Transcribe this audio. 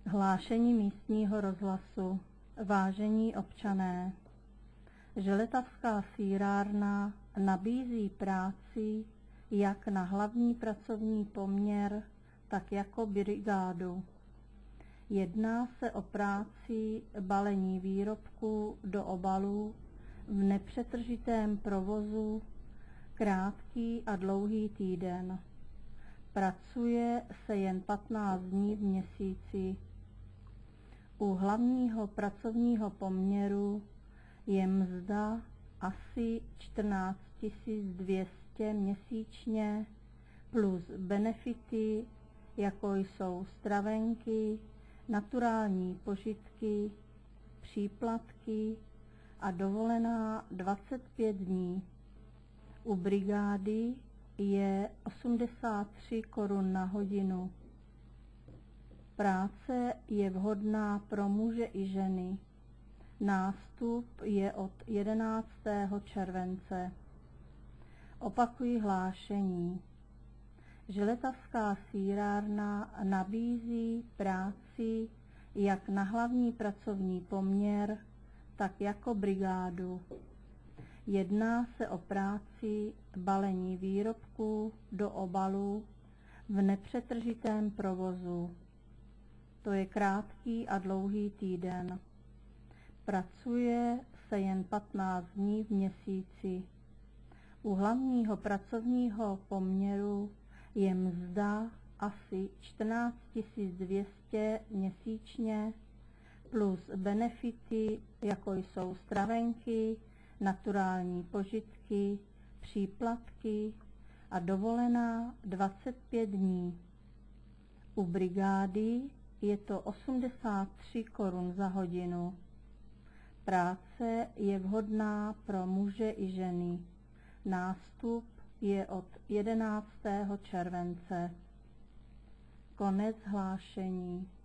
Hlášení místního rozhlasu. Vážení občané, Želitavská sýrárna nabízí práci jak na hlavní pracovní poměr, tak jako brigádu. Jedná se o práci balení výrobků do obalů v nepřetržitém provozu, krátký a dlouhý týden. Pracuje se jen 15 dní v měsíci. U hlavního pracovního poměru je mzda asi 14 200 měsíčně plus benefity, jako jsou stravenky, naturální požitky, příplatky a dovolená 25 dní. U brigády je 83 korun na hodinu. Práce je vhodná pro muže i ženy. Nástup je od 11. července. Opakuji hlášení. Želitavská sýrárna nabízí práci jak na hlavní pracovní poměr, tak jako brigádu. Jedná se o práci balení výrobků do obalů v nepřetržitém provozu. To je krátký a dlouhý týden. Pracuje se jen 15 dní v měsíci. U hlavního pracovního poměru je mzda asi 14 200 měsíčně plus benefity, jako jsou stravenky, naturální požitky, příplatky a dovolená 25 dní. U brigády je to 83 korun za hodinu. Práce je vhodná pro muže i ženy. Nástup je od 11. července. Konec hlášení.